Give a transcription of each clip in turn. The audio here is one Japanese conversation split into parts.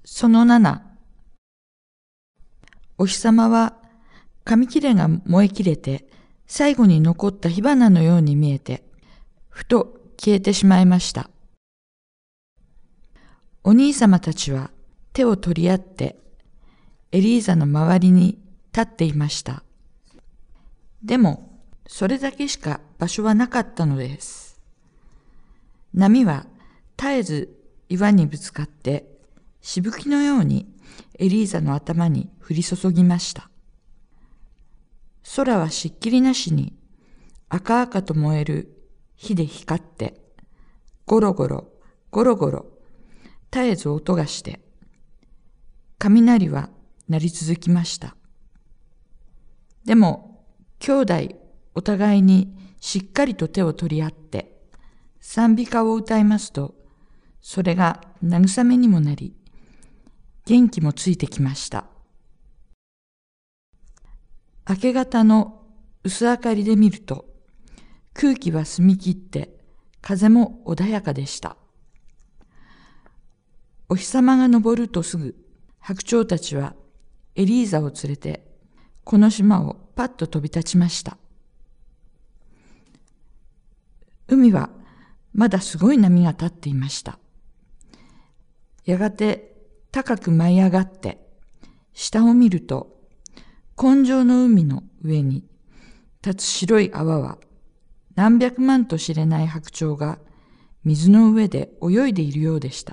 その7、お日様は紙切れが燃え切れて最後に残った火花のように見えて、ふと消えてしまいました。お兄様たちは手を取り合ってエリーザの周りに立っていました。でもそれだけしか場所はなかったのです。波は絶えず岩にぶつかってしぶきのようにエリーザの頭に降り注ぎました。空はしっきりなしに赤々と燃える火で光って、ゴロゴロゴロゴロ絶えず音がして、雷は鳴り続きました。でも兄弟お互いにしっかりと手を取り合って賛美歌を歌いますと、それが慰めにもなり、元気もついてきました。明け方の薄明かりで見ると、空気は澄み切って風も穏やかでした。お日様が昇るとすぐ、白鳥たちはエリーザを連れてこの島をパッと飛び立ちました。海はまだすごい波が立っていました。やがて高く舞い上がって下を見ると、紺上の海の上に立つ白い泡は、何百万と知れない白鳥が水の上で泳いでいるようでした。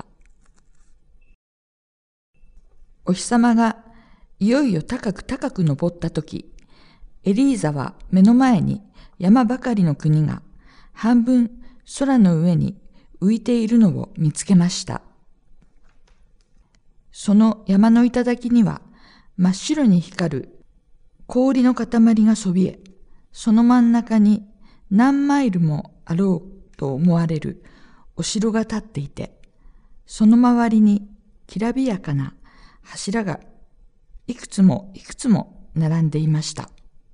お日様がいよいよ高く高く登ったとき、エリーザは目の前に山ばかりの国が半分空の上に浮いているのを見つけました。その山の頂には真っ白に光る氷の塊がそびえ、その真ん中に何マイルもあろうと思われるお城が立っていて、その周りにきらびやかな柱がいくつもいくつも並んでいました。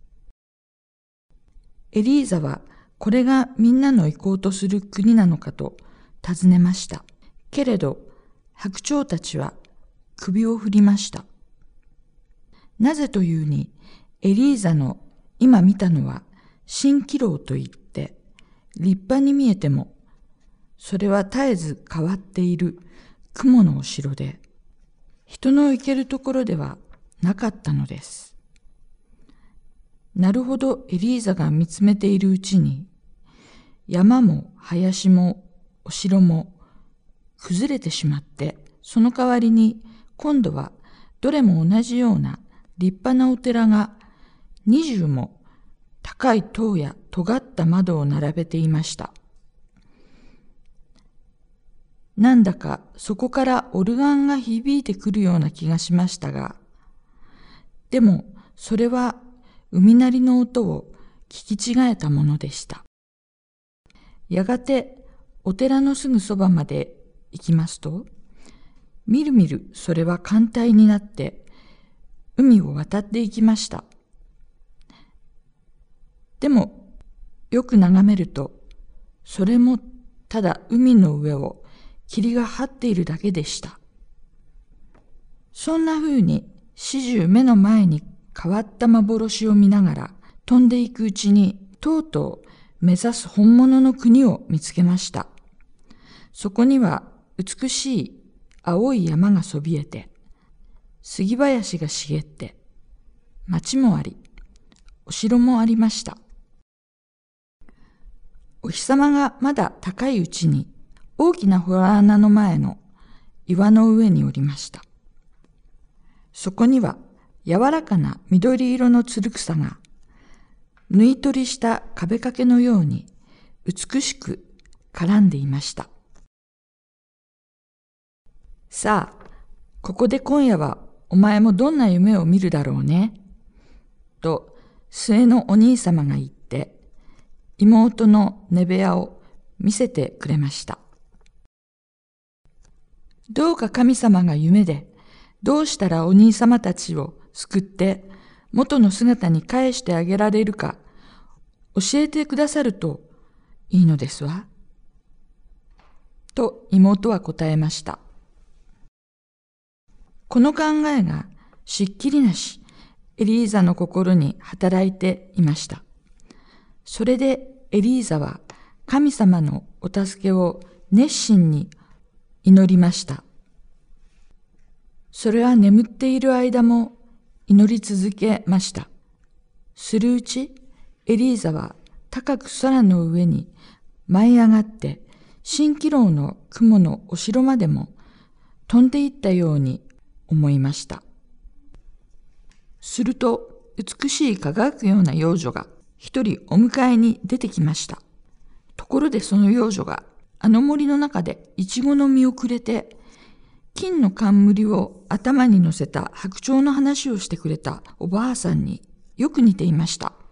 エリーザはこれがみんなの行こうとする国なのかと尋ねました。けれど白鳥たちは首を振りました。なぜというに、エリーザの今見たのは蜃気楼といって立派に見えても、それは絶えず変わっている雲のお城で、人の行けるところではなかったのです。なるほど、エリーザが見つめているうちに、山も林もお城も崩れてしまって、その代わりに今度はどれも同じような立派なお寺が20も高い塔や尖った窓を並べていました。なんだかそこからオルガンが響いてくるような気がしましたが、でもそれは海鳴りの音を聞き違えたものでした。やがてお寺のすぐそばまで行きますと、みるみるそれは艦隊になって海を渡っていきました。でもよく眺めると、それもただ海の上を霧が張っているだけでした。そんな風に始終目の前に変わった幻を見ながら飛んでいくうちに、とうとう目指す本物の国を見つけました。そこには美しい青い山がそびえて、杉林が茂って、町もあり、お城もありました。お日様がまだ高いうちに、大きな洞穴の前の岩の上におりました。そこには柔らかな緑色のつる草が、縫い取りした壁掛けのように美しく絡んでいました。さあ、ここで今夜はお前もどんな夢を見るだろうね、と末のお兄様が言って、妹の寝部屋を見せてくれました。どうか神様が夢で、どうしたらお兄様たちを救って元の姿に返してあげられるか教えてくださるといいのですわ。と妹は答えました。 この考えがしっきりなし、エリーザの心に働いていました。それでエリーザは神様のお助けを熱心に祈りました。それは眠っている間も祈り続けました。するうち、エリーザは高く空の上に舞い上がって、蜃気楼の雲のお城までも飛んでいったように思いました。すると、美しい輝くような幼女が一人お迎えに出てきました。ところでその幼女があの森の中でイチゴの実をくれて、金の冠を頭に乗せた白鳥の話をしてくれたおばあさんによく似ていました。